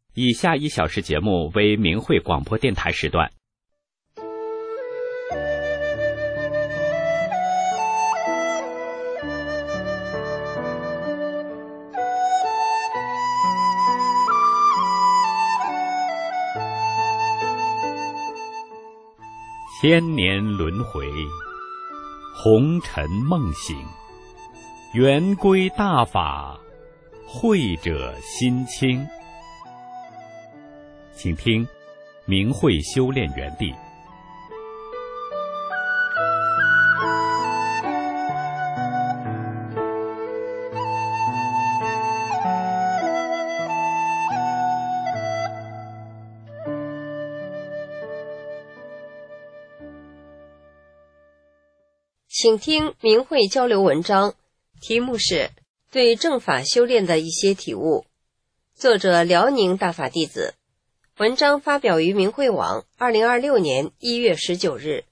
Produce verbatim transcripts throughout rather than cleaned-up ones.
以下一小时节目为明慧广播电台时段。千年轮回，红尘梦醒，圆归大法，慧者心清。请听明慧修炼园地。 请听明慧交流文章，题目是对正法修炼的一些体悟，作者辽宁大法弟子，文章发表于明慧网二零二六年一月十九日。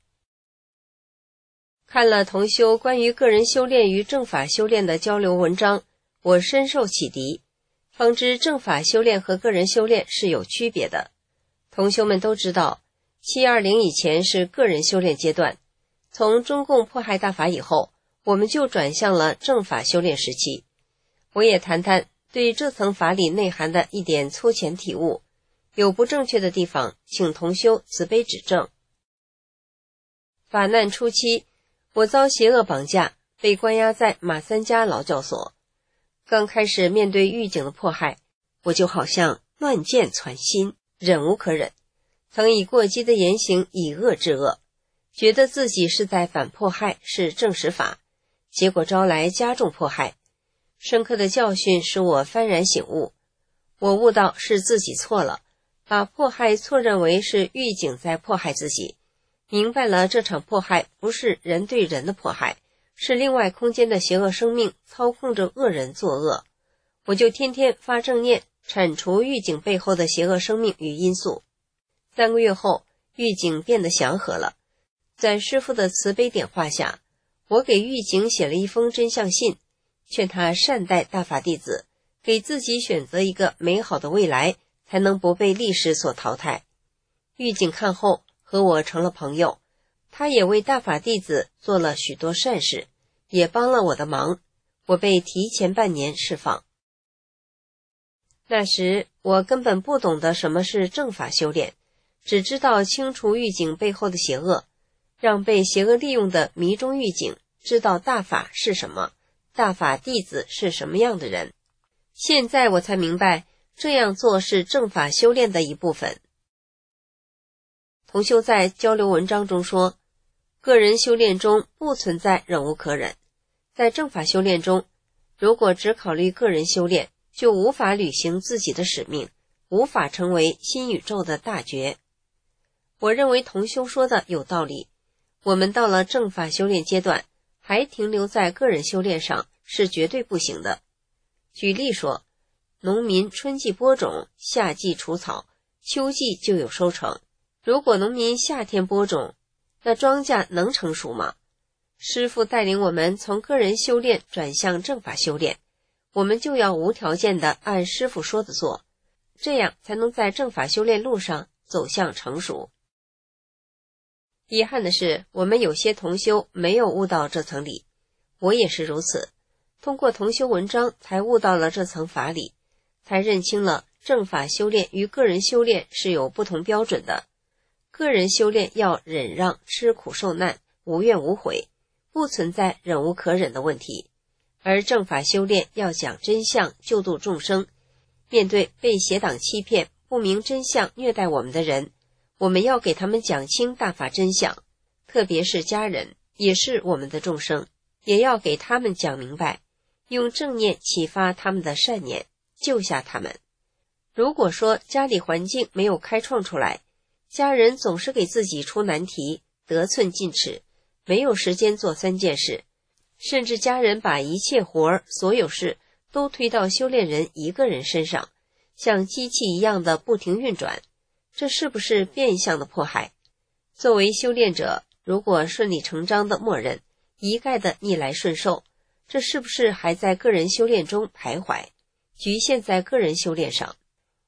看了同修关于个人修炼与正法修炼的交流文章，我深受启迪，方知正法修炼和个人修炼是有区别的。同修们都知道，七二零以前是个人修炼阶段，从中共迫害大法以后，我们就转向了正法修炼时期。我也谈谈对这层法理内涵的一点粗浅体悟，有不正确的地方，请同修慈悲指正。法难初期，我遭邪恶绑架，被关押在马三家劳教所。刚开始面对狱警的迫害，我就好像乱箭穿心，忍无可忍，曾以过激的言行以恶制恶，觉得自己是在反迫害，是正实法，结果招来加重迫害。深刻的教训使我幡然醒悟，我悟到是自己错了，把迫害错认为是狱警在迫害自己，明白了这场迫害不是人对人的迫害，是另外空间的邪恶生命操控着恶人作恶。我就天天发正念，铲除狱警背后的邪恶生命与因素。三个月后，狱警变得祥和了。在师父的慈悲点化下，我给狱警写了一封真相信，劝他善待大法弟子，给自己选择一个美好的未来，才能不被历史所淘汰。狱警看后和我成了朋友，他也为大法弟子做了许多善事，也帮了我的忙，我被提前半年释放。那时我根本不懂得什么是正法修炼，只知道清除狱警背后的邪恶，让被邪恶利用的迷中狱警知道大法是什么，大法弟子是什么样的人。现在我才明白，这样做是正法修炼的一部分。同修在交流文章中说，个人修炼中不存在忍无可忍。在正法修炼中，如果只考虑个人修炼，就无法履行自己的使命，无法成为新宇宙的大觉。我认为同修说的有道理，我们到了正法修炼阶段，还停留在个人修炼上是绝对不行的。举例说，农民春季播种，夏季除草，秋季就有收成。如果农民夏天播种，那庄稼能成熟吗？师父带领我们从个人修炼转向正法修炼，我们就要无条件的按师父说的做，这样才能在正法修炼路上走向成熟。遗憾的是，我们有些同修没有悟到这层理，我也是如此。通过同修文章才悟到了这层法理，才认清了正法修炼与个人修炼是有不同标准的。个人修炼要忍让、吃苦受难，无怨无悔，不存在忍无可忍的问题。而正法修炼要讲真相，救度众生。面对被邪党欺骗、不明真相虐待我们的人，我们要给他们讲清大法真相，特别是家人，也是我们的众生，也要给他们讲明白，用正念启发他们的善念，救下他们。如果说家里环境没有开创出来，家人总是给自己出难题，得寸进尺，没有时间做三件事，甚至家人把一切活儿、所有事都推到修炼人一个人身上，像机器一样的不停运转，这是不是变相的迫害？作为修炼者，如果顺理成章的默认，一概的逆来顺受，这是不是还在个人修炼中徘徊，局限在个人修炼上？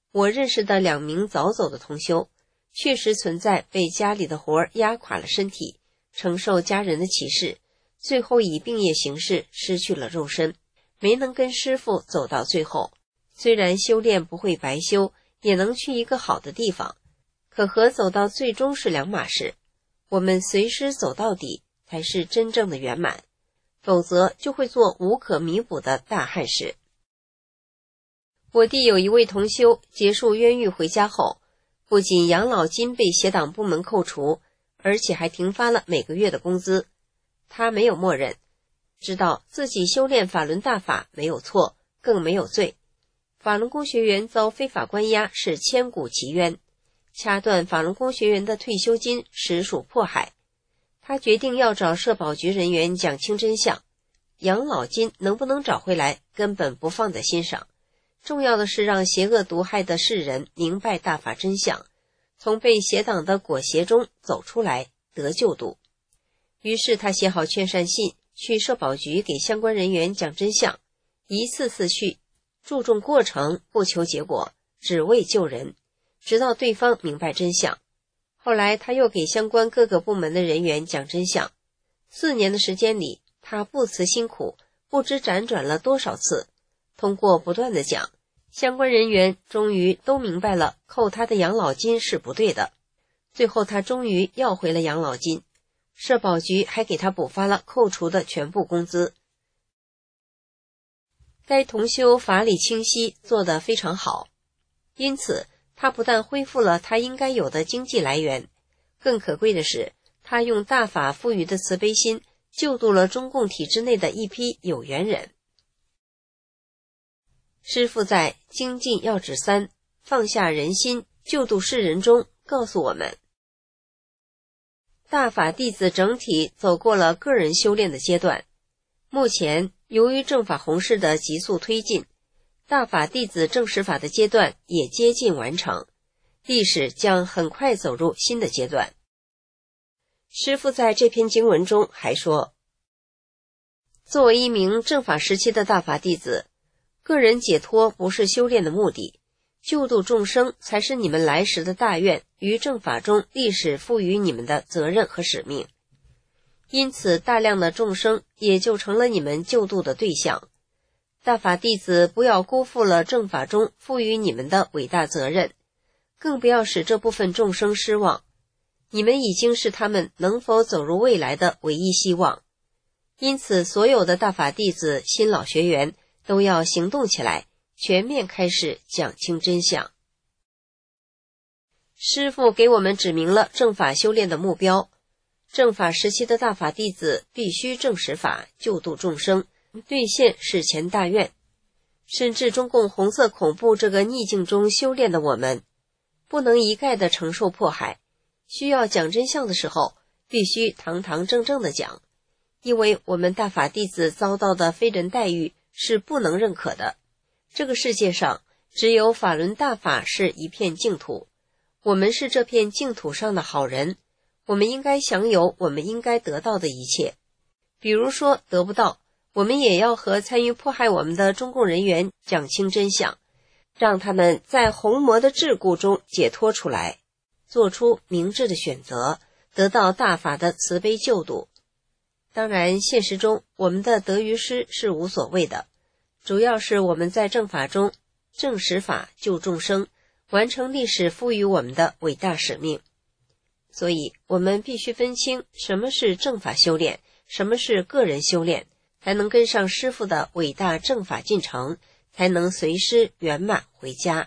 我认识的两名早走的同修，确实存在被家里的活儿压垮了身体，承受家人的歧视，最后以病业形式失去了肉身，没能跟师父走到最后。虽然修炼不会白修，也能去一个好的地方，可和走到最终是两码事。我们随师走到底才是真正的圆满，否则就会做无可弥补的大憾事。我弟有一位同修结束冤狱回家后，不仅养老金被协党部门扣除，而且还停发了每个月的工资。他没有默认，知道自己修炼法轮大法没有错，更没有罪。法轮功学员遭非法关押是千古奇冤，掐断法轮功学员的退休金实属迫害。他决定要找社保局人员讲清真相，养老金能不能找回来根本不放在心上，重要的是让邪恶毒害的世人明白大法真相，从被邪党的裹挟中走出来，得救度。于是他写好劝善信，去社保局给相关人员讲真相，一次次去，注重过程，不求结果，只为救人，直到对方明白真相。后来他又给相关各个部门的人员讲真相。四年的时间里，他不辞辛苦，不知辗转了多少次，通过不断的讲，相关人员终于都明白了扣他的养老金是不对的。最后他终于要回了养老金，社保局还给他补发了扣除的全部工资。该同修法理清晰，做得非常好，因此他不但恢复了他应该有的经济来源，更可贵的是，他用大法赋予的慈悲心，救度了中共体制内的一批有缘人。师父在《精进要旨三：放下人心，救度世人》中告诉我们，大法弟子整体走过了个人修炼的阶段。目前由于正法弘誓的急速推进，大法弟子正实法的阶段也接近完成，历史将很快走入新的阶段。师父在这篇经文中还说，作为一名正法时期的大法弟子，个人解脱不是修炼的目的，救度众生才是你们来时的大愿与正法中历史赋予你们的责任和使命。因此大量的众生也就成了你们救度的对象。大法弟子不要辜负了正法中赋予你们的伟大责任，更不要使这部分众生失望。你们已经是他们能否走入未来的唯一希望。因此所有的大法弟子、新老学员都要行动起来，全面开始讲清真相。师父给我们指明了正法修炼的目标，正法时期的大法弟子必须正实法，救度众生，兑现事前大愿。甚至中共红色恐怖这个逆境中修炼的我们，不能一概的承受迫害，需要讲真相的时候，必须堂堂正正的讲，因为我们大法弟子遭到的非人待遇是不能认可的。这个世界上只有法轮大法是一片净土，我们是这片净土上的好人，我们应该享有我们应该得到的一切。比如说得不到，我们也要和参与迫害我们的中共人员讲清真相，让他们在红魔的桎梏中解脱出来，做出明智的选择，得到大法的慈悲救度。当然现实中我们的得与失是无所谓的，主要是我们在正法中正实法救众生，完成历史赋予我们的伟大使命。所以我们必须分清什么是正法修炼，什么是个人修炼，才能跟上师父的伟大正法进程，才能随师圆满回家。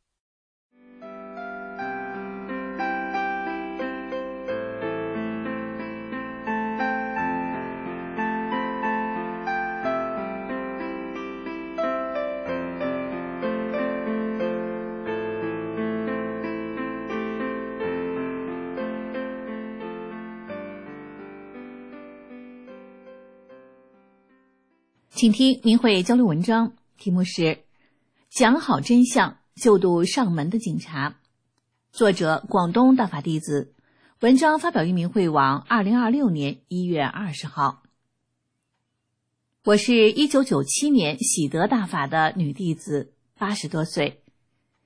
请听明慧交流文章，题目是讲好真相，救度上门的警察。作者广东大法弟子，文章发表于明慧网二零二六年一月二十号。我是一九九七年喜得大法的女弟子，八十多岁，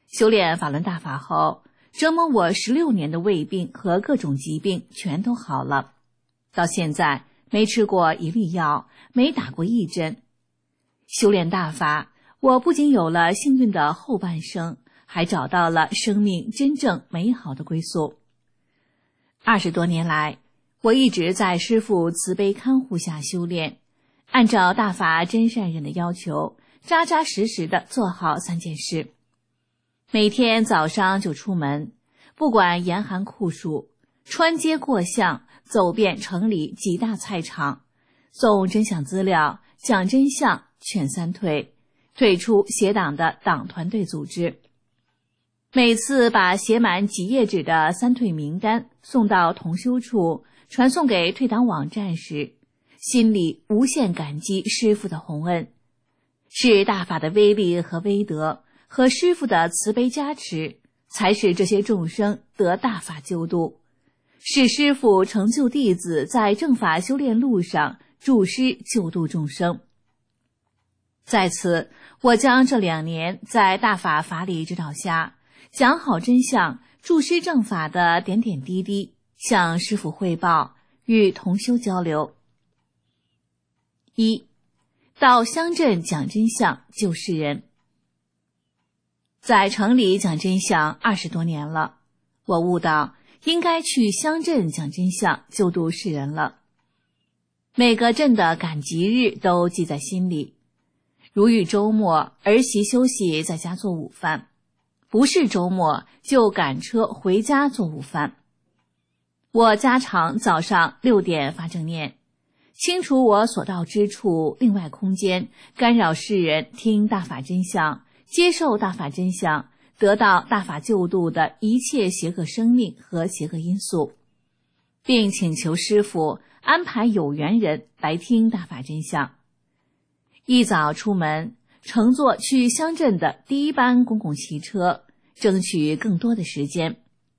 修炼法轮大法后，折磨我十六年的胃病和各种疾病全都好了，到现在没吃过一粒药，没打过一针。修炼大法，我不仅有了幸运的后半生，还找到了生命真正美好的归宿。二十多年来，我一直在师父慈悲看护下修炼，按照大法真善忍的要求，扎扎实实地做好三件事。每天早上就出门，不管严寒酷暑，穿街过巷，走遍城里几大菜场，送真相资料，讲真相，劝三退，退出邪党的党团队组织。每次把写满几页纸的三退名单送到同修处，传送给退党网站时，心里无限感激师父的洪恩，是大法的威力和威德，和师父的慈悲加持，才使这些众生得大法救度，使师父成就弟子在正法修炼路上助师救度众生。在此，我将这两年在大法法理指导下讲好真相、助师正法的点点滴滴向师父汇报，与同修交流。一，到乡镇讲真相，救世人。在城里讲真相二十多年了，我悟到应该去乡镇讲真相，救度世人了。每个镇的赶集日都记在心里，如遇周末，儿媳休息在家做午饭，不是周末就赶车回家做午饭。我家常早上六点发正念，清除我所到之处另外空间，干扰世人听大法真相，接受大法真相，得到大法救度的一切邪恶生命和邪恶因素，并请求师父安排有缘人来听大法真相。一早出门，乘坐去乡镇的第一班公共汽车，争取更多的时间。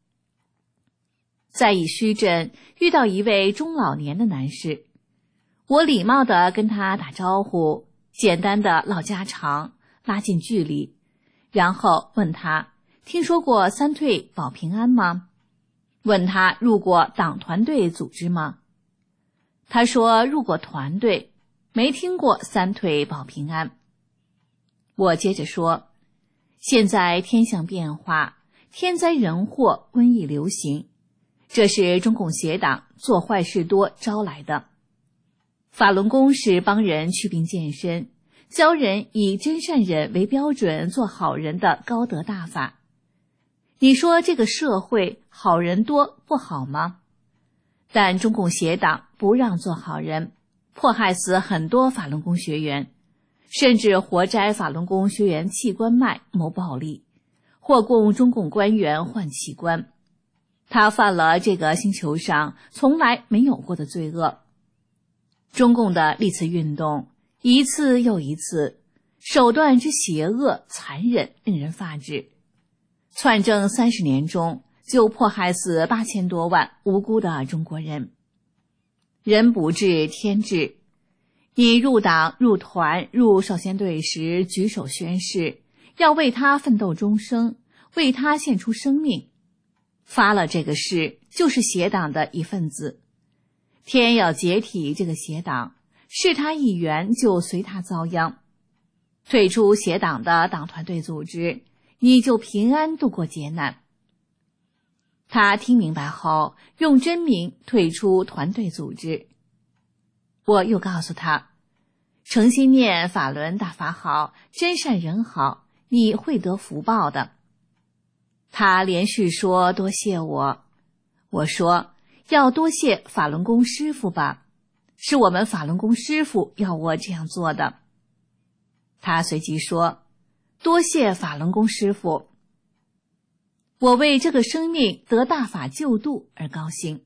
在乙须镇遇到一位中老年的男士，我礼貌地跟他打招呼，简单的唠家常，拉近距离，然后问他听说过三退保平安吗？问他入过党团队组织吗？他说入过团队，没听过三退保平安。我接着说，现在天象变化，天灾人祸，瘟疫流行，这是中共邪党做坏事多招来的。法轮功是帮人祛病健身，教人以真善忍为标准做好人的高德大法。你说这个社会好人多不好吗？但中共邪党不让做好人，迫害死很多法轮功学员，甚至活摘法轮功学员器官脉谋暴利，或供中共官员换器官。他犯了这个星球上从来没有过的罪恶。中共的历次运动一次又一次，手段之邪恶残忍，令人发指。篡政三十年中，就迫害死八千多万无辜的中国人。人不治天治，你入党入团入少先队时举手宣誓，要为他奋斗终生，为他献出生命。发了这个誓，就是邪党的一份子。天要解体这个邪党，是他一员就随他遭殃。退出邪党的党团队组织，你就平安度过劫难。他听明白后，用真名退出团队组织。我又告诉他，诚心念法轮大法好，真善人好，你会得福报的。他连续说多谢我。我说要多谢法轮功师父吧，是我们法轮功师父要我这样做的。他随即说多谢法轮功师父，我为这个生命得大法救度而高兴。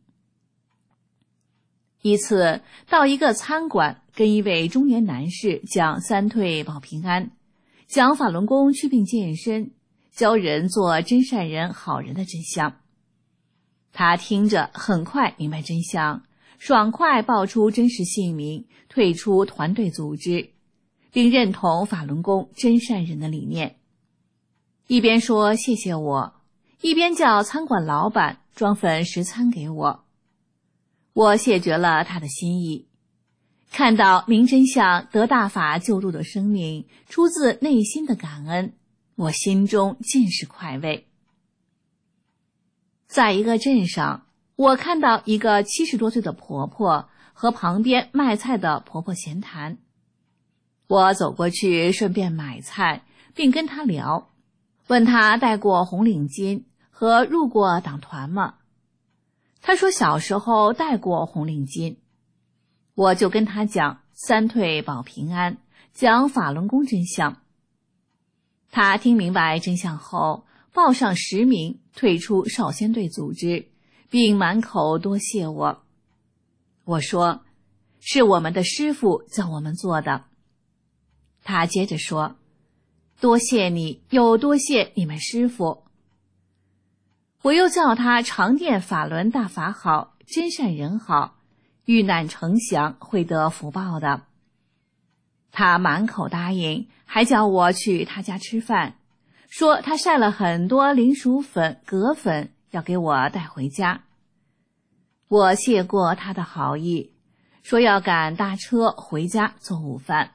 一次到一个餐馆，跟一位中年男士讲三退保平安，讲法轮功祛病健身，教人做真善人好人的真相。他听着很快明白真相，爽快报出真实姓名，退出团队组织，并认同法轮功真善人的理念。 一边说谢谢我，一边叫餐馆老板装份食餐给我。我谢绝了他的心意。看到明真相得大法救助的生命出自内心的感恩，我心中尽是快慰。在一个镇上，我看到一个七十多岁的婆婆和旁边卖菜的婆婆闲谈。我走过去顺便买菜，并跟她聊，问她戴过红领巾和入过党团吗？她说小时候戴过红领巾。我就跟她讲三退保平安，讲法轮功真相。她听明白真相后，报上实名退出少先队组织，并满口多谢我。我说，是我们的师父叫我们做的。他接着说，多谢你，又多谢你们师父。我又叫他常念法轮大法好，真善人好，遇难成祥，会得福报的。他满口答应，还叫我去他家吃饭，说他晒了很多零薯粉、葛粉，要给我带回家。我谢过他的好意，说要赶大车回家做午饭。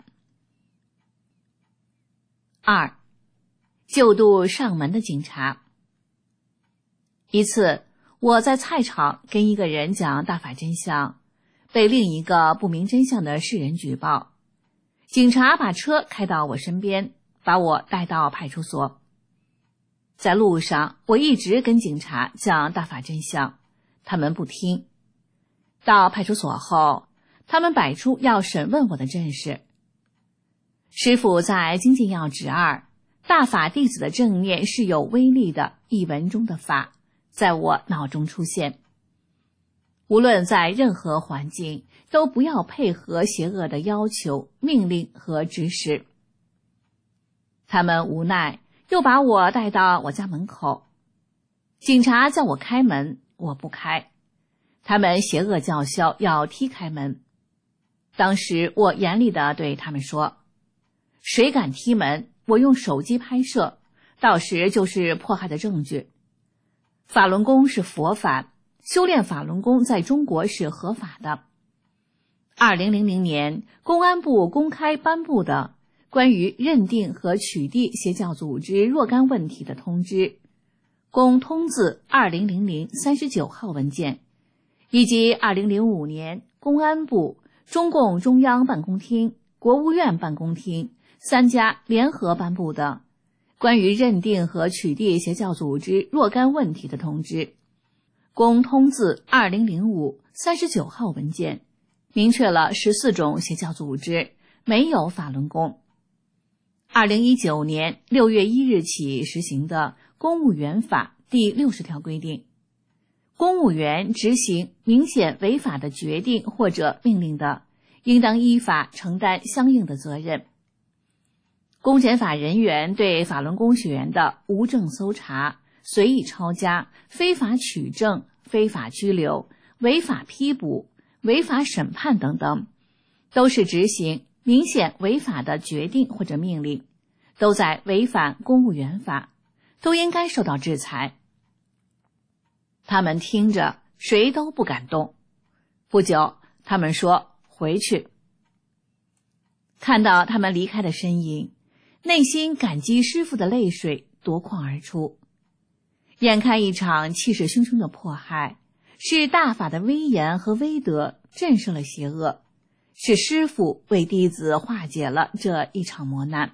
二，救度上门的警察。一次，我在菜场跟一个人讲大法真相，被另一个不明真相的世人举报。警察把车开到我身边，把我带到派出所。在路上，我一直跟警察讲大法真相，他们不听。到派出所后，他们摆出要审问我的阵势。师父在《精进要旨二：大法弟子的正念是有威力的》一文中的法，在我脑中出现。无论在任何环境，都不要配合邪恶的要求、命令和指使。他们无奈，又把我带到我家门口。警察叫我开门，我不开。他们邪恶叫嚣，要踢开门。当时我严厉地对他们说，谁敢踢门，我用手机拍摄，到时就是迫害的证据。法轮功是佛法，修炼法轮功在中国是合法的。二零零零年，公安部公开颁布的关于认定和取缔邪教组织若干问题的通知，公通字二零零零三十九号文件，以及二零零五年公安部、中共中央办公厅、国务院办公厅三家联合颁布的关于认定和取缔邪教组织若干问题的通知，公通字二零零五三十九号文件，明确了十四种邪教组织，没有法轮功。二零一九年六月一日起实行的公务员法第六十条规定，公务员执行明显违法的决定或者命令的，应当依法承担相应的责任。公检法人员对法轮功学员的无证搜查、随意抄家、非法取证、非法拘留、违法批捕、违法审判等等，都是执行明显违法的决定或者命令，都在违反公务员法，都应该受到制裁。他们听着谁都不敢动。不久，他们说回去。看到他们离开的身影，内心感激师父的泪水夺眶而出。眼看一场气势汹汹的迫害，是大法的威严和威德战胜了邪恶，是师父为弟子化解了这一场磨难。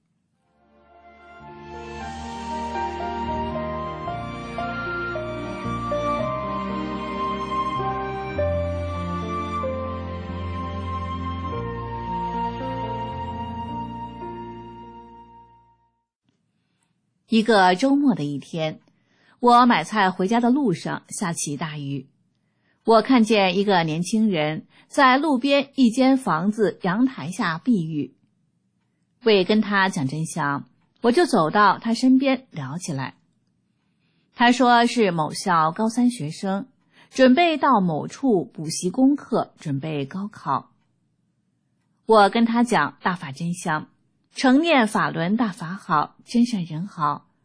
一个周末的一天，我买菜回家的路上下起大雨。我看见一个年轻人在路边一间房子阳台下避雨。为跟他讲真相，我就走到他身边聊起来。他说是某校高三学生，准备到某处补习功课，准备高考。我跟他讲大法真相，承念法轮大法好，真善人好，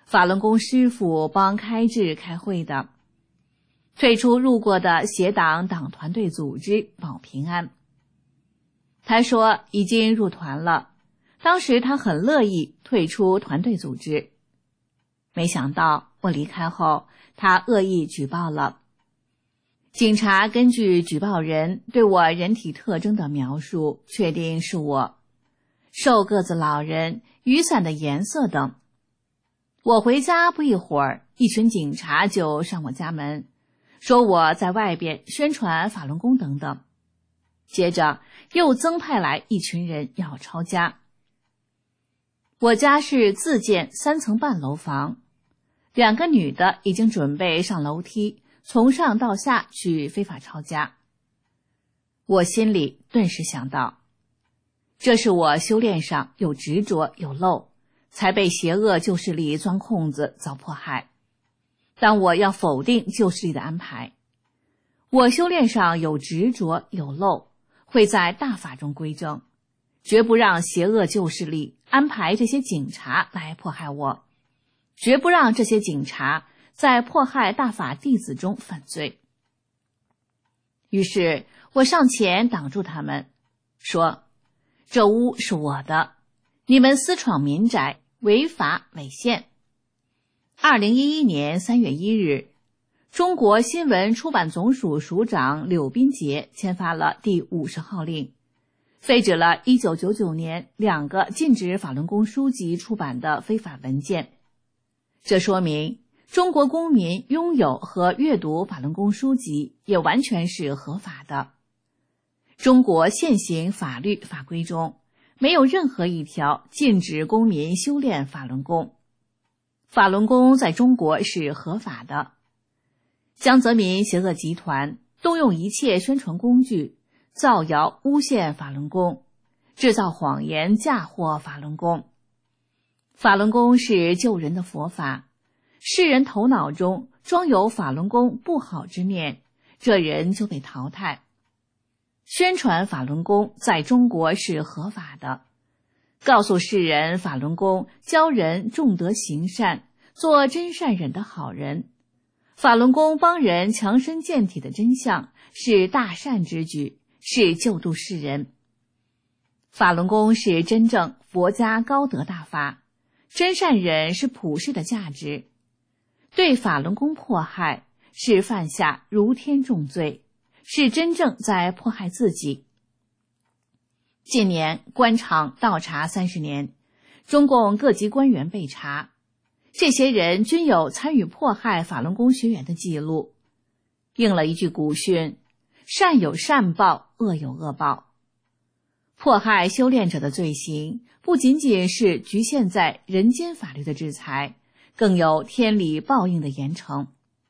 法轮功师傅帮开智开会的，退出入过的邪党党团队组织保平安。他说已经入团了，当时他很乐意退出团队组织。没想到我离开后，他恶意举报了。警察根据举报人对我人体特征的描述，确定是我，瘦个子老人、雨伞的颜色等。我回家不一会儿，一群警察就上我家门，说我在外边宣传法轮功等等。接着又增派来一群人要抄家。我家是自建三层半楼房，两个女的已经准备上楼梯，从上到下去非法抄家。我心里顿时想到，这是我修炼上有执着有漏，才被邪恶旧势力钻空子遭迫害。但我要否定旧势力的安排，我修炼上有执着有漏，会在大法中归正，绝不让邪恶旧势力安排这些警察来迫害我，绝不让这些警察在迫害大法弟子中犯罪。于是我上前挡住他们，说：这屋是我的，你们私闯民宅，违法违宪。二零一一年三月一日，中国新闻出版总署署长柳斌杰签发了第五十号令，废止了一九九九年两个禁止法轮功书籍出版的非法文件。这说明中国公民拥有和阅读法轮功书籍也完全是合法的。中国现行法律法规中没有任何一条禁止公民修炼法轮功。法轮功在中国是合法的。江泽民邪恶集团动用一切宣传工具，造谣诬陷法轮功，制造谎言嫁祸法轮功。法轮功是救人的佛法，世人头脑中装有法轮功不好之念，这人就被淘汰。宣传法轮功在中国是合法的，告诉世人法轮功教人重德行善，做真善忍的好人。法轮功帮人强身健体的真相是大善之举，是救度世人。法轮功是真正佛家高德大法，真善忍是普世的价值。对法轮功迫害是犯下如天重罪，是真正在迫害自己。近年官场倒查三十年，中共各级官员被查，这些人均有参与迫害法轮功学员的记录，应了一句古训：善有善报，恶有恶报。迫害修炼者的罪行不仅仅是局限在人间法律的制裁，更有天理报应的严惩。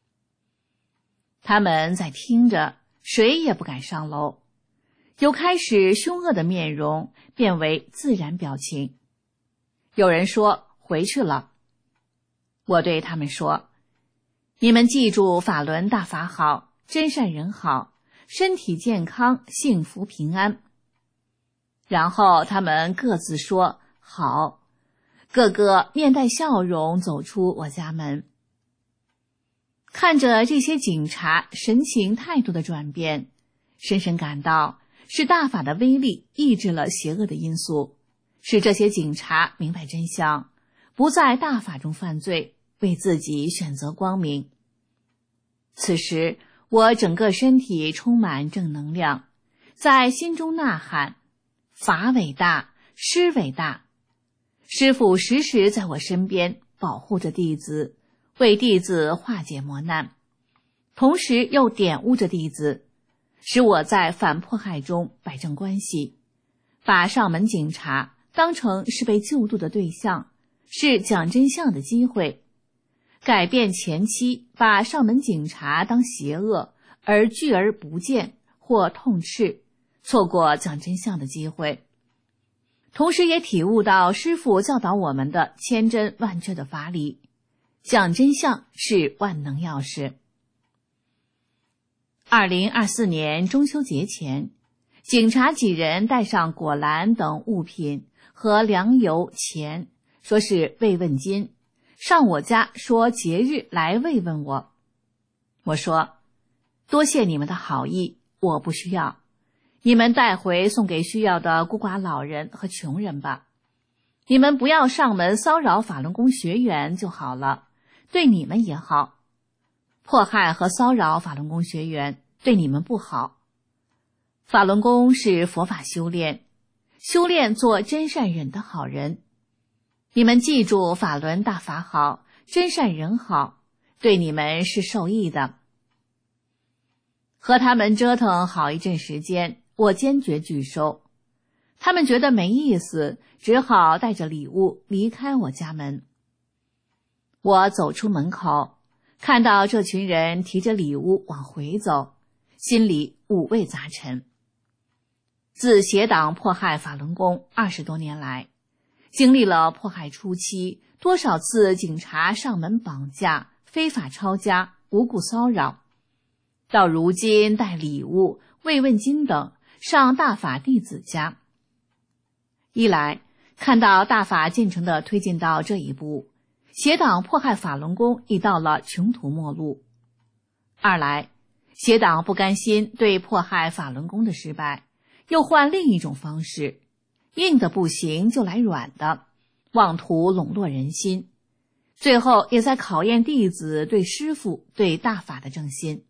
他们在听着，谁也不敢上楼，由开始凶恶的面容变为自然表情。有人说回去了，我对他们说：你们记住法轮大法好，真善人好，身体健康，幸福平安。然后他们各自说好，个个面带笑容走出我家门。看着这些警察神情态度的转变，深深感到是大法的威力抑制了邪恶的因素，使这些警察明白真相，不在大法中犯罪，为自己选择光明。此时我整个身体充满正能量，在心中呐喊：法伟大，师伟大。师父时时在我身边保护着弟子，为弟子化解磨难，同时又点悟着弟子，使我在反迫害中摆正关系，把上门警察当成是被救度的对象，是讲真相的机会，改变前期把上门警察当邪恶而拒而不见或痛斥，错过讲真相的机会。同时也体悟到师父教导我们的千真万确的法理，讲真相是万能钥匙。二零二四年中秋节前，警察几人带上果篮等物品和粮油钱，说是慰问金， 上我家说节日来慰问我。我说，多谢你们的好意，我不需要，你们带回送给需要的孤寡老人和穷人吧。你们不要上门骚扰法轮功学员就好了，对你们也好。迫害和骚扰法轮功学员对你们不好。法轮功是佛法修炼，修炼做真善忍的好人。你们记住法轮大法好，真善人好，对你们是受益的。和他们折腾好一阵时间，我坚决拒收。他们觉得没意思，只好带着礼物离开我家门。我走出门口，看到这群人提着礼物往回走，心里五味杂陈。自邪党迫害法轮功二十多年来，经历了迫害初期多少次警察上门绑架、非法抄家、无故骚扰，到如今带礼物、慰问金等上大法弟子家。一来看到大法进程的推进到这一步，邪党迫害法轮功已到了穷途末路；二来邪党不甘心对迫害法轮功的失败，又换另一种方式，硬的不行就来软的，妄图笼络人心，最后也在考验弟子对师父、对大法的正心。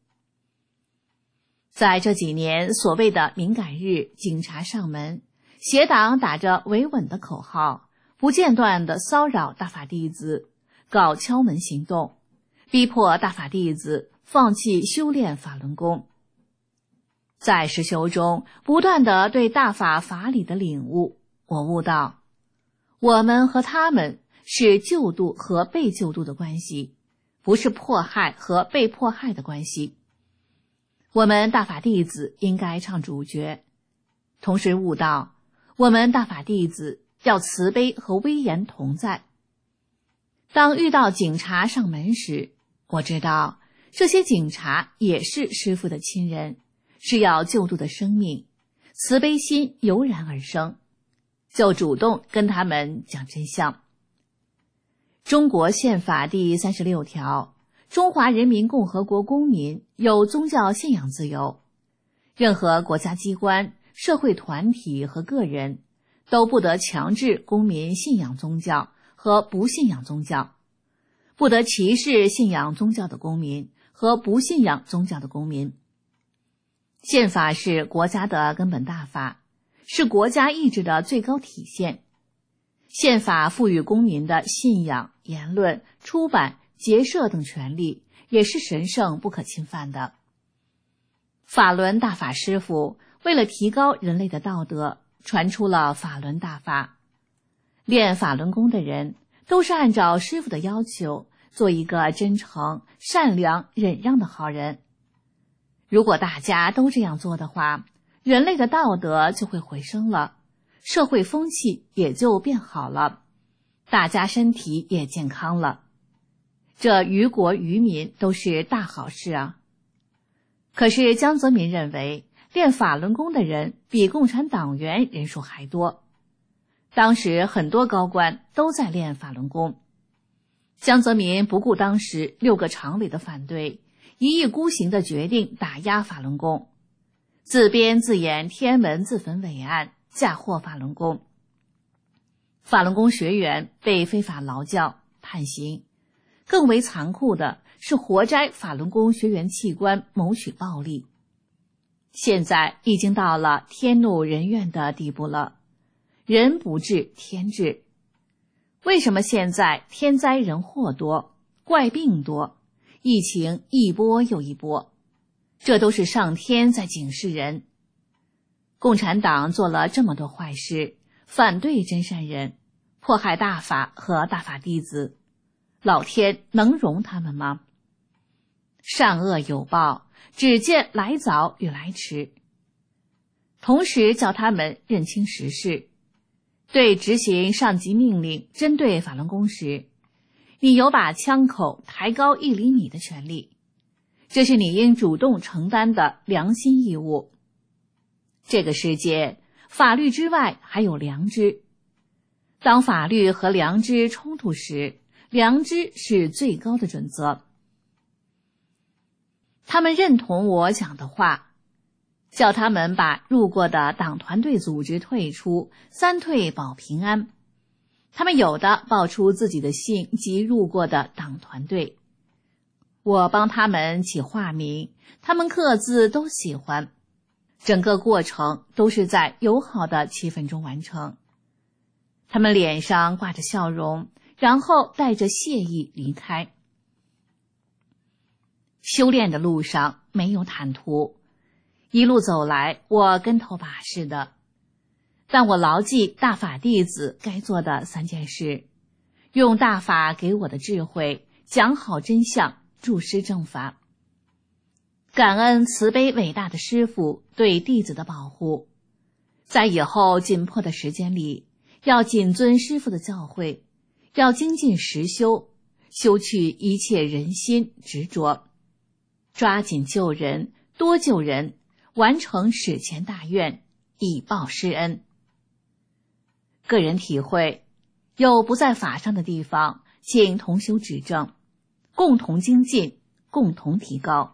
在这几年所谓的敏感日，警察上门，邪党打着维稳的口号，不间断地骚扰大法弟子，搞敲门行动，逼迫大法弟子放弃修炼法轮功。在实修中不断地对大法法理的领悟，我悟到，我们和他们是救度和被救度的关系，不是迫害和被迫害的关系。我们大法弟子应该唱主角，同时悟到，我们大法弟子要慈悲和威严同在。当遇到警察上门时，我知道这些警察也是师父的亲人，是要救度的生命，慈悲心油然而生，就主动跟他们讲真相。中国宪法第三十六条，中华人民共和国公民有宗教信仰自由，任何国家机关、社会团体和个人都不得强制公民信仰宗教和不信仰宗教，不得歧视信仰宗教的公民和不信仰宗教的公民。宪法是国家的根本大法，是国家意志的最高体现。宪法赋予公民的信仰、言论、出版、结社等权利，也是神圣不可侵犯的。法轮大法师父为了提高人类的道德，传出了法轮大法。练法轮功的人都是按照师父的要求，做一个真诚、善良、忍让的好人。如果大家都这样做的话，人类的道德就会回升了，社会风气也就变好了，大家身体也健康了，这于国于民都是大好事啊。可是江泽民认为练法轮功的人比共产党员人数还多，当时很多高官都在练法轮功。江泽民不顾当时六个常委的反对，一意孤行的决定打压法轮功，自编自演天安门自焚伟案，嫁祸法轮功。法轮功学员被非法劳教、判刑，更为残酷的是活摘法轮功学员器官，谋取暴利。现在已经到了天怒人怨的地步了，人不治天治。为什么现在天灾人祸多，怪病多，疫情一波又一波？这都是上天在警示人。共产党做了这么多坏事，反对真善人，迫害大法和大法弟子，老天能容他们吗？善恶有报，只见来早与来迟。同时叫他们认清时事，对执行上级命令针对法轮功时，你有把枪口抬高一厘米的权利，这是你应主动承担的良心义务。这个世界，法律之外还有良知。当法律和良知冲突时， 良知是最高的准则。他们认同我讲的话，叫他们把入过的党团队组织退出，三退保平安。他们有的报出自己的姓及入过的党团队，我帮他们起化名，他们各自都喜欢。整个过程都是在友好的气氛中完成。他们脸上挂着笑容，然后带着谢意离开。修炼的路上没有坦途，一路走来我跟头把式的，但我牢记大法弟子该做的三件事，用大法给我的智慧讲好真相，注师正法。感恩慈悲伟大的师父对弟子的保护，在以后紧迫的时间里，要谨遵师父的教诲，要精进实修，修去一切人心执着，抓紧救人，多救人，完成史前大愿，以报师恩。个人体会，有不在法上的地方，请同修指正，共同精进，共同提高。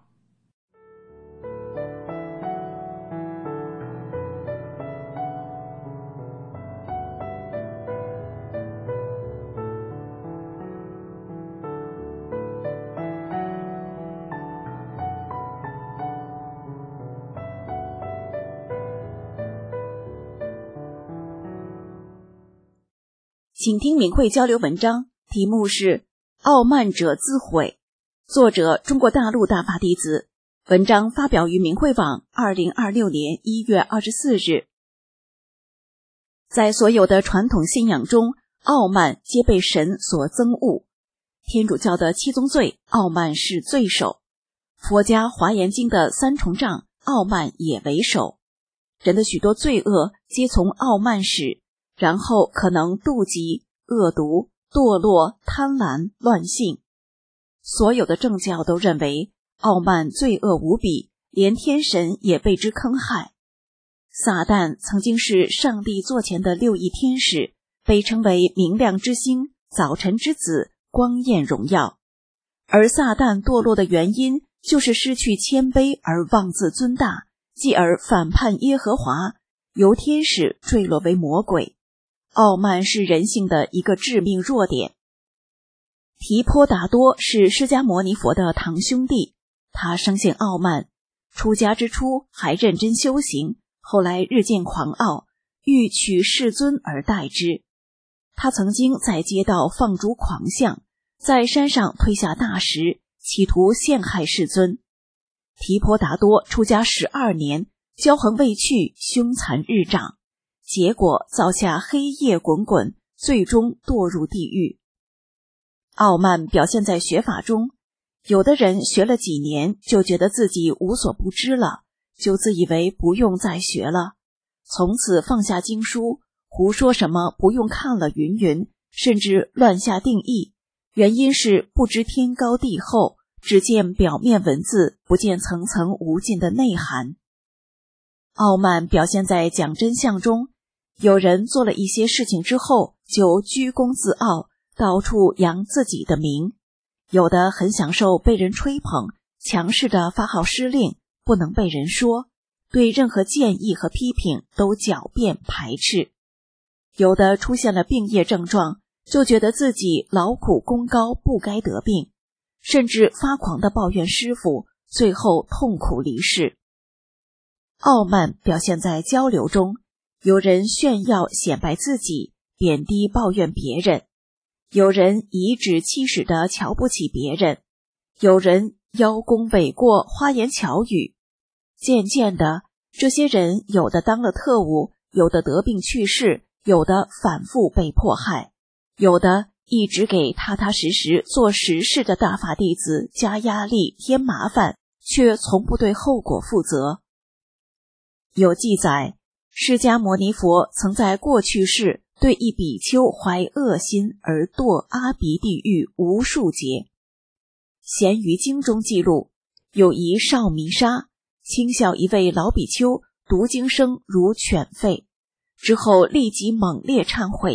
请听明慧交流文章，题目是《傲慢者自毁》，作者中国大陆大法弟子，文章发表于明慧网二零二六年一月二十四日。在所有的传统信仰中，傲慢皆被神所憎恶。天主教的七宗罪，傲慢是罪首；佛家华严经的三重障，傲慢也为首。人的许多罪恶皆从傲慢始，然后可能妒忌、恶毒、堕落、贪婪、乱性。所有的正教都认为傲慢罪恶无比，连天神也被之坑害。撒旦曾经是上帝座前的六翼天使，被称为明亮之星、早晨之子、光焰荣耀。而撒旦堕落的原因就是失去谦卑而妄自尊大，继而反叛耶和华，由天使坠落为魔鬼。傲慢是人性的一个致命弱点。提婆达多是释迦牟尼佛的堂兄弟，他生性傲慢，出家之初还认真修行，后来日渐狂傲，欲取世尊而代之。他曾经在街道放逐狂象，在山上推下大石，企图陷害世尊。提婆达多出家十二年，骄横未去，凶残日长，结果造下黑夜滚滚，最终堕入地狱。傲慢表现在学法中，有的人学了几年就觉得自己无所不知了，就自以为不用再学了，从此放下经书，胡说什么不用看了云云，甚至乱下定义，原因是不知天高地厚，只见表面文字，不见层层无尽的内涵。傲慢表现在讲真相中，有人做了一些事情之后就居功自傲，到处扬自己的名，有的很享受被人吹捧，强势的发号施令，不能被人说，对任何建议和批评都狡辩排斥，有的出现了病业症状，就觉得自己劳苦功高不该得病，甚至发狂地抱怨师父，最后痛苦离世。傲慢表现在交流中，有人炫耀显摆自己，贬低抱怨别人，有人颐指气使地瞧不起别人，有人邀功诿过，花言巧语。渐渐的，这些人有的当了特务，有的得病去世，有的反复被迫害，有的一直给踏踏实实做实事的大法弟子加压力添麻烦，却从不对后果负责。有记载，释迦牟尼佛曾在过去世对一比丘怀恶心而堕阿鼻地狱无数劫。咸鱼经中记录，有一少弥沙轻笑一位老比丘读经声如犬吠，之后立即猛烈忏悔，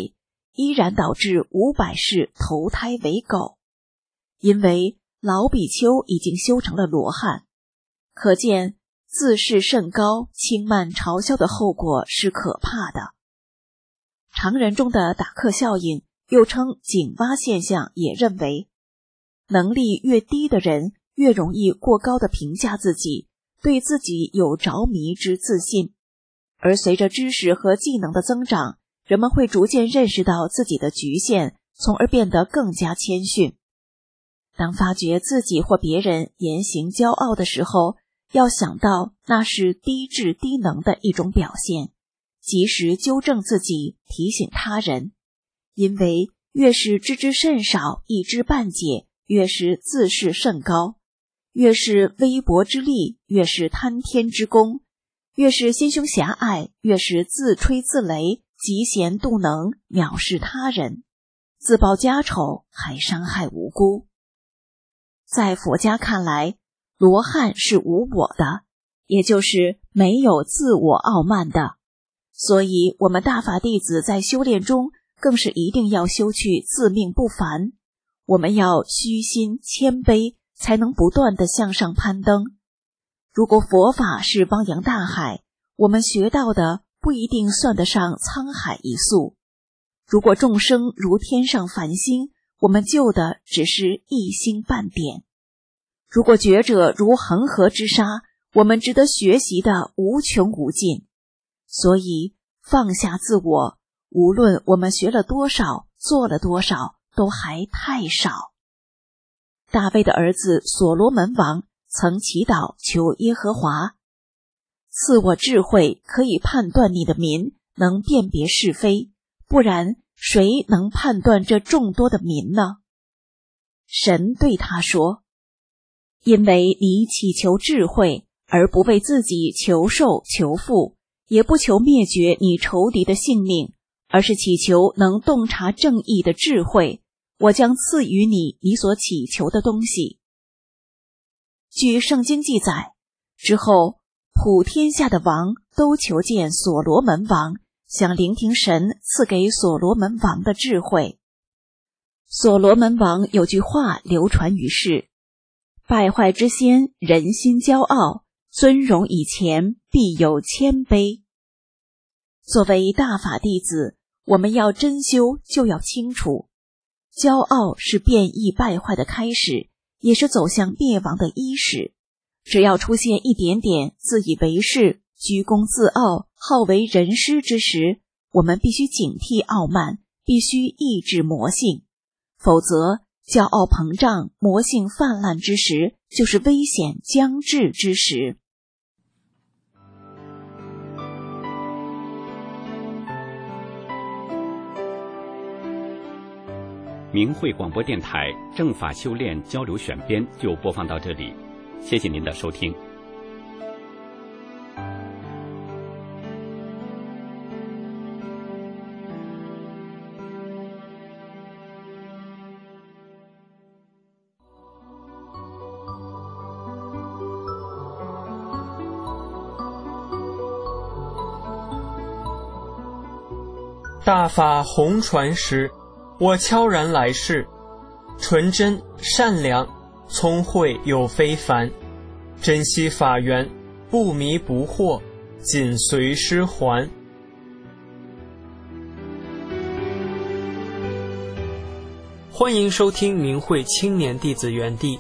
依然导致五百世投胎为狗，因为老比丘已经修成了罗汉。可见自视甚高、轻慢嘲笑的后果是可怕的。常人中的达克效应，又称井蛙现象，也认为能力越低的人越容易过高地评价自己，对自己有着迷之自信。而随着知识和技能的增长，人们会逐渐认识到自己的局限，从而变得更加谦逊。当发觉自己或别人言行骄傲的时候，要想到那是低智低能的一种表现，及时纠正自己，提醒他人。因为越是知之甚少、一知半解，越是自视甚高；越是微薄之力，越是贪天之功；越是心胸狭隘，越是自吹自擂，嫉贤妒能，藐视他人，自报家丑，还伤害无辜。在佛家看来，罗汉是无我的，也就是没有自我傲慢的。所以我们大法弟子在修炼中更是一定要修去自命不凡，我们要虚心谦卑，才能不断地向上攀登。如果佛法是汪洋大海，我们学到的不一定算得上沧海一粟；如果众生如天上繁星，我们救的只是一星半点；如果觉者如恒河之沙，我们值得学习的无穷无尽。所以放下自我，无论我们学了多少，做了多少，都还太少。大卫的儿子所罗门王曾祈祷求耶和华，赐我智慧，可以判断你的民，能辨别是非，不然谁能判断这众多的民呢？神对他说，因为你祈求智慧，而不为自己求寿求富，也不求灭绝你仇敌的性命，而是祈求能洞察正义的智慧，我将赐予你你所祈求的东西。据圣经记载，之后普天下的王都求见所罗门王，想聆听神赐给所罗门王的智慧。所罗门王有句话流传于世，败坏之先，人心骄傲，尊荣以前，必有谦卑。作为大法弟子，我们要真修，就要清楚，骄傲是变异败坏的开始，也是走向灭亡的伊始。只要出现一点点自以为是、居功自傲、好为人师之时，我们必须警惕傲慢，必须抑制魔性，否则骄傲膨胀、魔性泛滥之时，就是危险将至之时。 明慧广播电台正法修炼交流选编就播放到这里，谢谢您的收听。 大法红传时，我悄然来世，纯真善良，聪慧又非凡，珍惜法缘，不迷不惑，紧随师还。欢迎收听明慧青年弟子园地。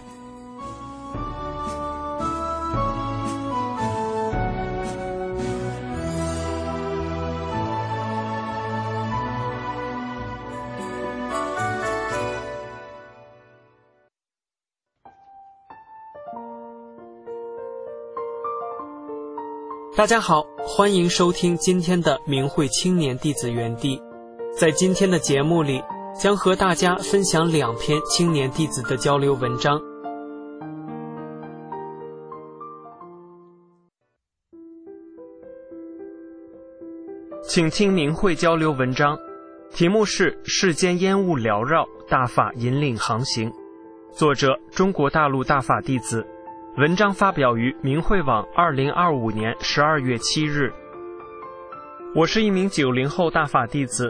大家好，欢迎收听今天的明慧青年弟子园地。在今天的节目里，将和大家分享两篇青年弟子的交流文章。请听明慧交流文章，题目是《世间烟雾缭绕，大法引领航行》，作者中国大陆大法弟子。文章发表于明慧网二零二五年十二月七日。我是一名九零后大法弟子，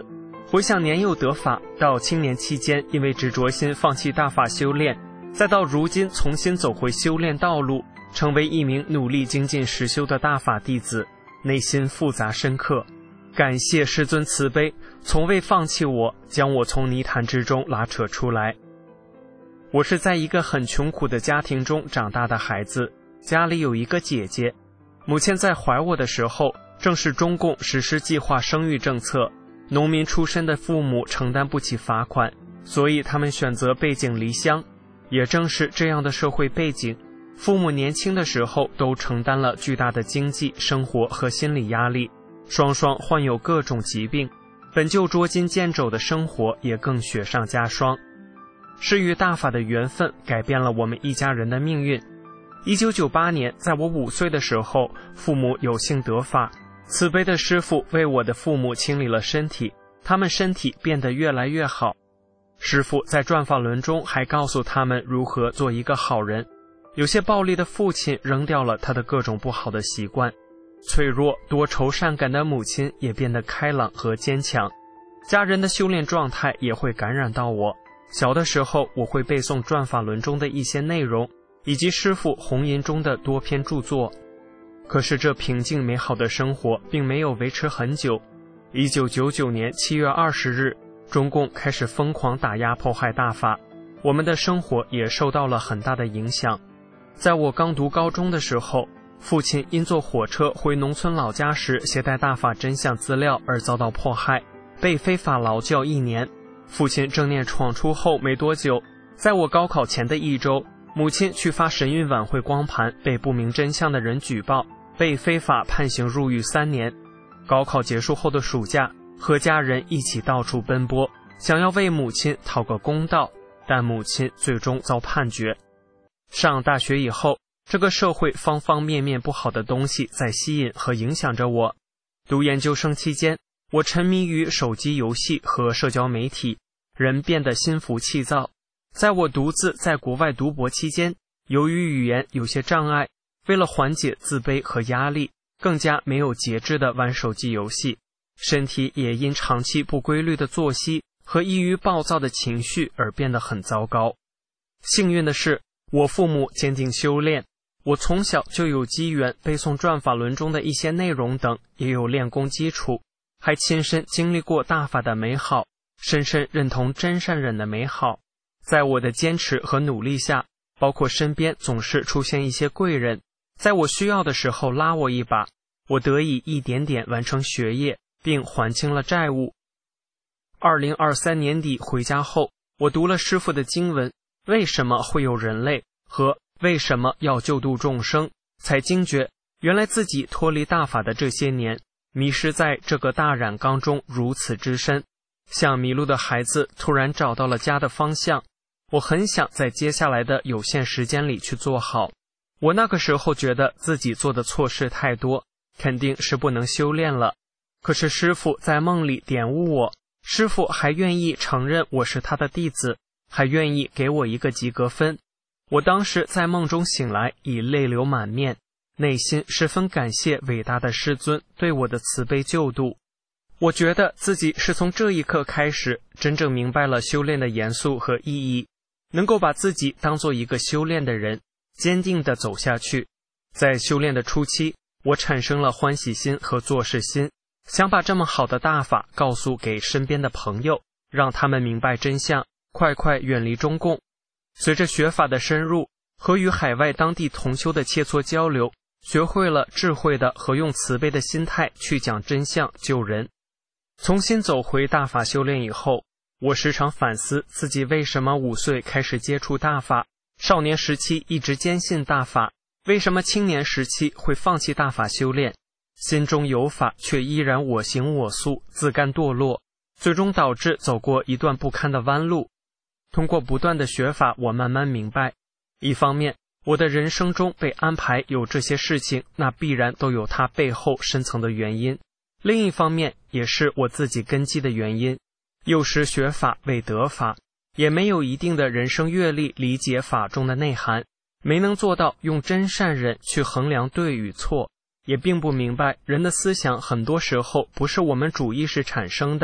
回想年幼得法，到青年期间因为执着心放弃大法修炼，再到如今重新走回修炼道路，成为一名努力精进实修的大法弟子，内心复杂深刻。感谢师尊慈悲，从未放弃我，将我从泥潭之中拉扯出来。我是在一个很穷苦的家庭中长大的孩子，家里有一个姐姐。母亲在怀我的时候，正是中共实施计划生育政策，农民出身的父母承担不起罚款，所以他们选择背井离乡。也正是这样的社会背景，父母年轻的时候都承担了巨大的经济、生活和心理压力，双双患有各种疾病，本就捉襟见肘的生活也更雪上加霜。是与大法的缘分改变了我们一家人的命运。一九九八年，在我五岁的时候，父母有幸得法，慈悲的师父为我的父母清理了身体，他们身体变得越来越好。师父在转法轮中还告诉他们如何做一个好人。有些暴力的父亲扔掉了他的各种不好的习惯，脆弱多愁善感的母亲也变得开朗和坚强。家人的修炼状态也会感染到我。小的时候，我会背诵转法轮中的一些内容，以及师父红吟中的多篇著作。可是这平静美好的生活并没有维持很久。一九九九年七月二十日，中共开始疯狂打压迫害大法，我们的生活也受到了很大的影响。在我刚读高中的时候，父亲因坐火车回农村老家时携带大法真相资料而遭到迫害，被非法劳教一年。父亲正念闯出后没多久，在我高考前的一周，母亲去发神韵晚会光盘，被不明真相的人举报，被非法判刑入狱三年。高考结束后的暑假，和家人一起到处奔波，想要为母亲讨个公道，但母亲最终遭判决。上大学以后，这个社会方方面面不好的东西在吸引和影响着我。读研究生期间，我沉迷于手机游戏和社交媒体，人变得心浮气躁。在我独自在国外读博期间，由于语言有些障碍，为了缓解自卑和压力，更加没有节制地玩手机游戏，身体也因长期不规律的作息和易于暴躁的情绪而变得很糟糕。幸运的是，我父母坚定修炼，我从小就有机缘背诵转法轮中的一些内容等，也有练功基础，还亲身经历过大法的美好，深深认同真善忍的美好。在我的坚持和努力下，包括身边总是出现一些贵人，在我需要的时候拉我一把，我得以一点点完成学业，并还清了债务。二零二三年底回家后，我读了师父的经文，为什么会有人类和为什么要救度众生，才惊觉原来自己脱离大法的这些年，迷失在这个大染缸中如此之深，像迷路的孩子突然找到了家的方向。我很想在接下来的有限时间里去做好。我那个时候觉得自己做的错事太多，肯定是不能修炼了。可是师父在梦里点悟我，师父还愿意承认我是他的弟子，还愿意给我一个及格分。我当时在梦中醒来，已泪流满面，内心十分感谢伟大的师尊对我的慈悲救度。我觉得自己是从这一刻开始，真正明白了修炼的严肃和意义，能够把自己当做一个修炼的人，坚定地走下去。在修炼的初期，我产生了欢喜心和做事心，想把这么好的大法告诉给身边的朋友，让他们明白真相，快快远离中共。随着学法的深入和与海外当地同修的切磋交流，学会了智慧的和用慈悲的心态去讲真相救人。重新走回大法修炼以后，我时常反思自己为什么五岁开始接触大法，少年时期一直坚信大法，为什么青年时期会放弃大法修炼，心中有法却依然我行我素，自甘堕落，最终导致走过一段不堪的弯路。通过不断的学法，我慢慢明白，一方面我的人生中被安排有这些事情，那必然都有它背后深层的原因，另一方面也是我自己根基的原因。幼时学法未得法，也没有一定的人生阅历理解法中的内涵，没能做到用真善忍去衡量对与错，也并不明白人的思想很多时候不是我们主意识产生的，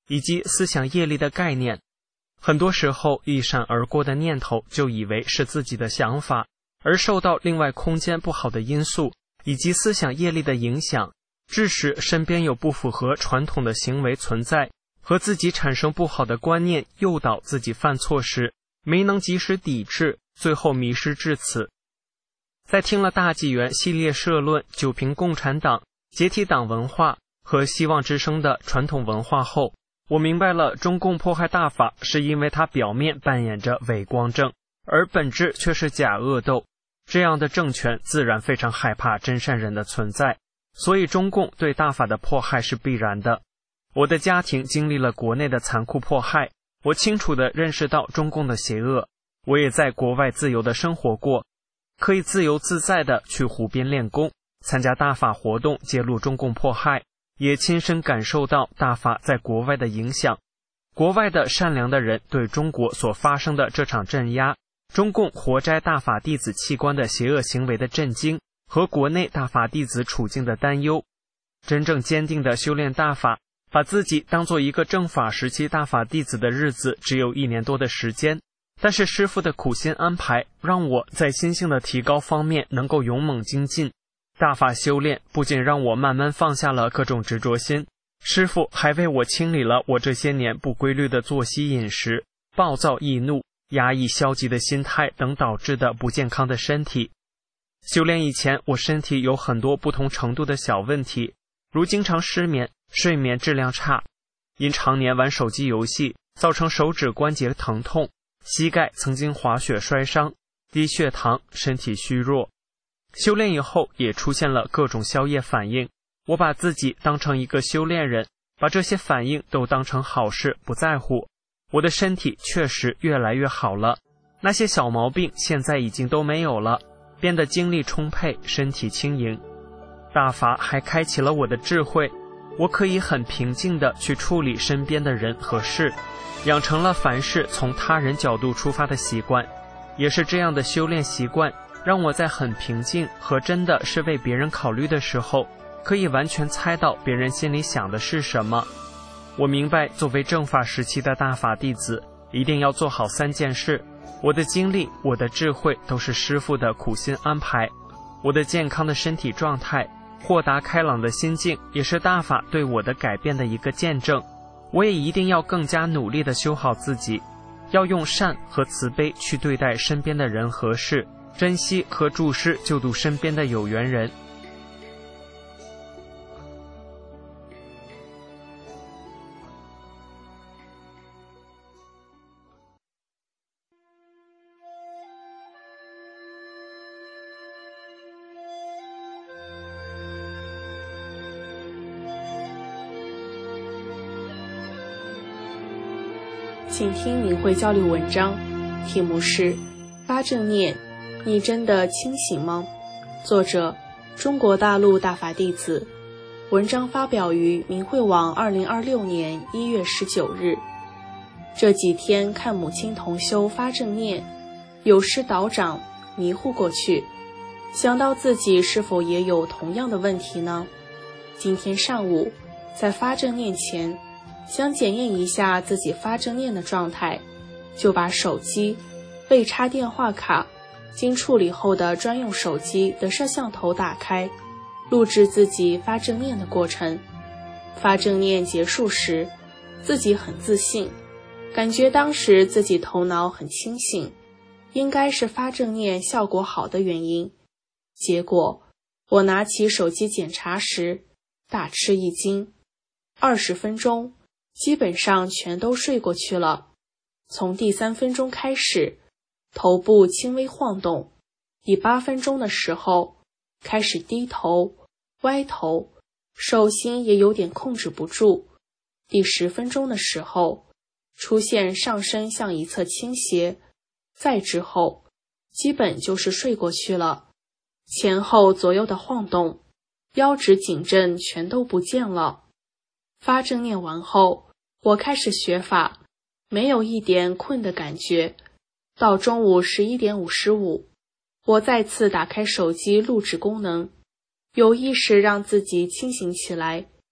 以及思想业力的概念。很多时候一闪而过的念头就以为是自己的想法，而受到另外空间不好的因素以及思想业力的影响，致使身边有不符合传统的行为存在，和自己产生不好的观念诱导自己犯错时，没能及时抵制，最后迷失至此。在听了大纪元系列社论九评共产党、解体党文化和希望之声的传统文化后，我明白了中共迫害大法是因为它表面扮演着伪光正，而本质却是假恶斗。这样的政权自然非常害怕真善人的存在，所以中共对大法的迫害是必然的。我的家庭经历了国内的残酷迫害，我清楚地认识到中共的邪恶。我也在国外自由地生活过，可以自由自在地去湖边练功，参加大法活动，揭露中共迫害，也亲身感受到大法在国外的影响。国外的善良的人对中国所发生的这场镇压，中共活摘大法弟子器官的邪恶行为的震惊，和国内大法弟子处境的担忧。真正坚定地修炼大法，把自己当作一个正法时期大法弟子的日子只有一年多的时间，但是师父的苦心安排让我在心性的提高方面能够勇猛精进。大法修炼不仅让我慢慢放下了各种执着心，师父还为我清理了我这些年不规律的作息饮食、暴躁易怒、压抑消极的心态等导致的不健康的身体。修炼以前，我身体有很多不同程度的小问题，如经常失眠、睡眠质量差，因常年玩手机游戏造成手指关节疼痛，膝盖曾经滑雪摔伤，低血糖，身体虚弱。修炼以后也出现了各种宵夜反应，我把自己当成一个修炼人，把这些反应都当成好事，不在乎。我的身体确实越来越好了，那些小毛病现在已经都没有了，变得精力充沛，身体轻盈。大法还开启了我的智慧，我可以很平静地去处理身边的人和事，养成了凡事从他人角度出发的习惯。也是这样的修炼习惯，让我在很平静和真的是为别人考虑的时候，可以完全猜到别人心里想的是什么。我明白作为正法时期的大法弟子，一定要做好三件事。我的精力、我的智慧都是师父的苦心安排，我的健康的身体状态、豁达开朗的心境也是大法对我的改变的一个见证。我也一定要更加努力地修好自己，要用善和慈悲去对待身边的人和事，珍惜和注视救度身边的有缘人。 请听明慧交流文章，题目是发正念，你真的清醒吗？作者中国大陆大法弟子，文章发表于明慧网二零二六年一月十九日。这几天看母亲同修发正念，有失导长，迷糊过去，想到自己是否也有同样的问题呢？今天上午在发正念前，想检验一下自己发正念的状态，就把手机未插电话卡经处理后的专用手机的摄像头打开，录制自己发正念的过程。发正念结束时，自己很自信，感觉当时自己头脑很清醒，应该是发正念效果好的原因。结果我拿起手机检查时，大吃一惊，二十分钟基本上全都睡过去了。从第三分钟开始，头部轻微晃动，第八分钟的时候开始低头、歪头，手心也有点控制不住。第十分钟的时候，出现上身向一侧倾斜，再之后基本就是睡过去了。前后左右的晃动，腰直颈振全都不见了。发正念完后，我开始学法，没有一点困的感觉。到中午十一点五十五，我再次打开手机录制功能，有意识让自己清醒起来。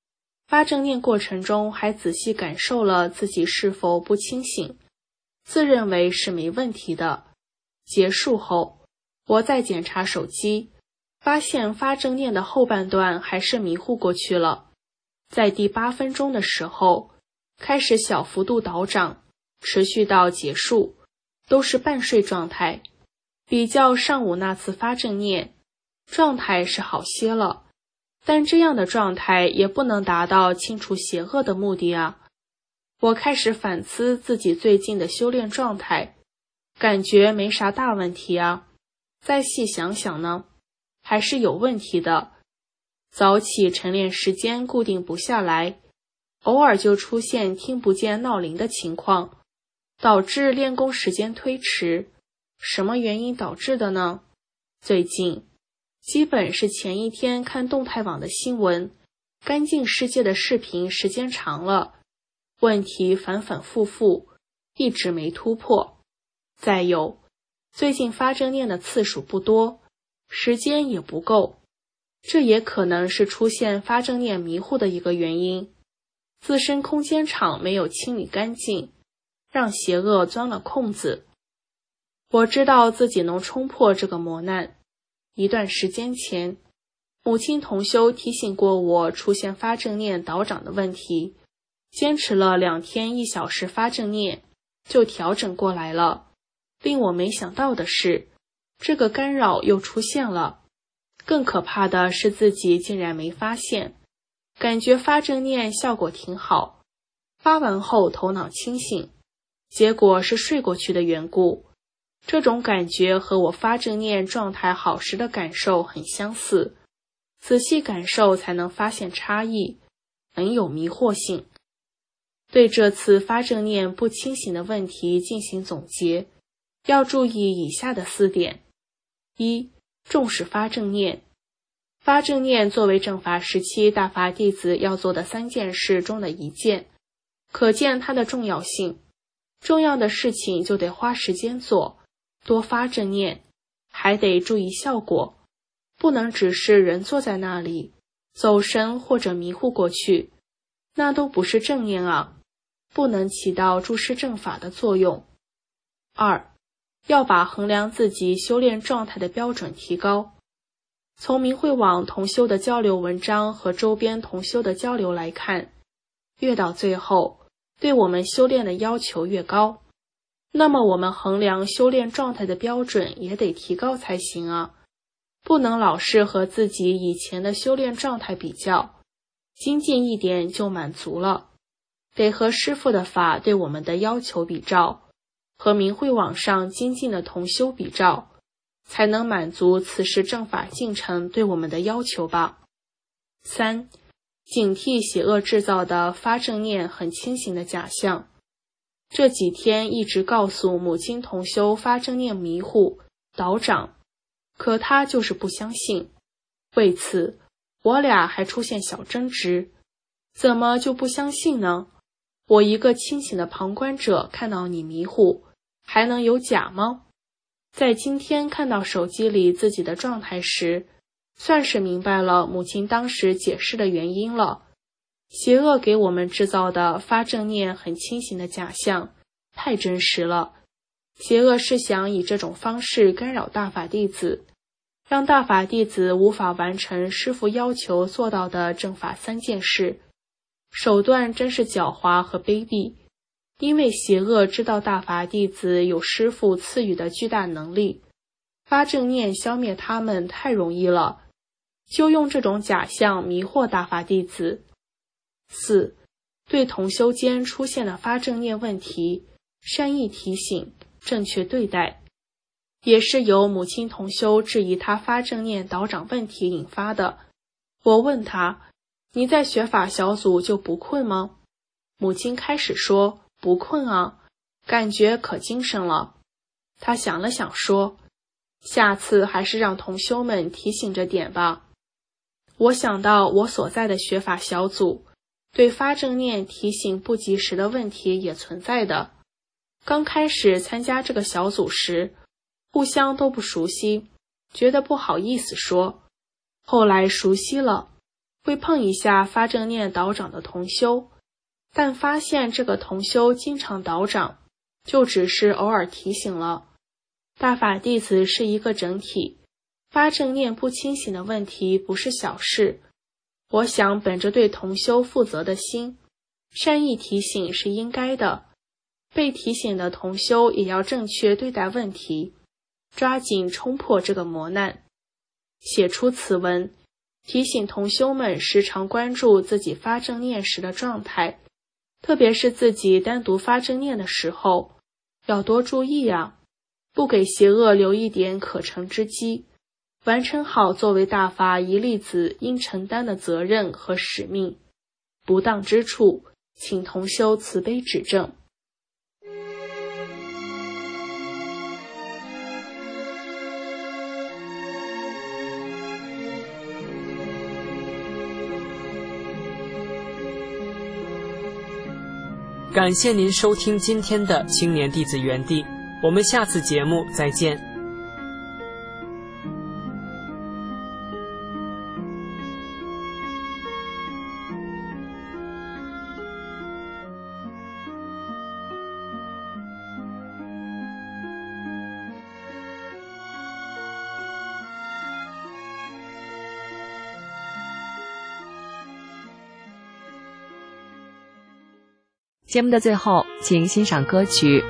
发正念过程中还仔细感受了自己是否不清醒，自认为是没问题的。结束后，我再检查手机，发现发正念的后半段还是迷糊过去了。在第八分钟的时候，开始小幅度倒涨，持续到结束，都是半睡状态。比较上午那次发正念，状态是好些了，但这样的状态也不能达到清除邪恶的目的啊。我开始反思自己最近的修炼状态，感觉没啥大问题啊。再细想想呢，还是有问题的。早起晨练时间固定不下来，偶尔就出现听不见闹铃的情况，导致练功时间推迟。什么原因导致的呢？最近基本是前一天看动态网的新闻，干净世界的视频时间长了，问题反反复复，一直没突破。再有，最近发正念的次数不多，时间也不够，这也可能是出现发正念迷糊的一个原因。自身空间场没有清理干净，让邪恶钻了空子。我知道自己能冲破这个磨难。一段时间前，母亲同修提醒过我出现发正念倒涨的问题，坚持了两天一小时发正念，就调整过来了。令我没想到的是，这个干扰又出现了。更可怕的是自己竟然没发现，感觉发正念效果挺好，发完后头脑清醒，结果是睡过去的缘故。这种感觉和我发正念状态好时的感受很相似，仔细感受才能发现差异，很有迷惑性。对这次发正念不清醒的问题进行总结，要注意以下的四点。一、重视发正念。发正念作为正法时期大法弟子要做的三件事中的一件，可见它的重要性。重要的事情就得花时间做，多发正念，还得注意效果，不能只是人坐在那里，走神或者迷糊过去，那都不是正念啊，不能起到注释正法的作用。二、要把衡量自己修炼状态的标准提高。从明慧网同修的交流文章和周边同修的交流来看，越到最后，对我们修炼的要求越高，那么我们衡量修炼状态的标准也得提高才行啊，不能老是和自己以前的修炼状态比较，精进一点就满足了，得和师父的法对我们的要求比照，和明慧网上精进的同修比照，才能满足此时正法进程对我们的要求吧。三、警惕邪恶制造的发正念很清醒的假象。这几天一直告诉母亲同修发正念迷糊倒涨，可他就是不相信。为此，我俩还出现小争执。怎么就不相信呢？我一个清醒的旁观者看到你迷糊，还能有假吗？在今天看到手机里自己的状态时，算是明白了母亲当时解释的原因了。邪恶给我们制造的发正念很清醒的假象，太真实了。邪恶是想以这种方式干扰大法弟子，让大法弟子无法完成师父要求做到的正法三件事。手段真是狡猾和卑鄙，因为邪恶知道大法弟子有师父赐予的巨大能力，发正念消灭他们太容易了，就用这种假象迷惑大法弟子。四、对同修间出现的发正念问题，善意提醒，正确对待，也是由母亲同修质疑他发正念倒涨问题引发的。我问他，你在学法小组就不困吗？母亲开始说，不困啊，感觉可精神了。他想了想说，下次还是让同修们提醒着点吧。我想到我所在的学法小组，对发正念提醒不及时的问题也存在的。刚开始参加这个小组时，互相都不熟悉，觉得不好意思说。后来熟悉了， 会碰一下发正念导长的同修，但发现这个同修经常导长，就只是偶尔提醒了。大法弟子是一个整体，发正念不清醒的问题不是小事。我想本着对同修负责的心，善意提醒是应该的，被提醒的同修也要正确对待问题，抓紧冲破这个磨难。写出此文，提醒同修们时常关注自己发正念时的状态，特别是自己单独发正念的时候，要多注意啊，不给邪恶留一点可乘之机，完成好作为大法一粒子应承担的责任和使命。不当之处，请同修慈悲指正。 感谢您收听今天的青年弟子园地，我们下次节目再见。 节目的最后，请欣赏歌曲。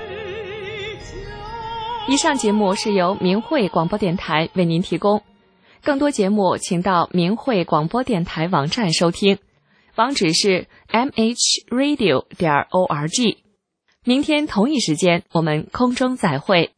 以上节目是由明慧广播电台为您提供， 更多节目请到明慧广播电台网站收听，网址是 m h radio 点 org。明天同一时间我们空中再会。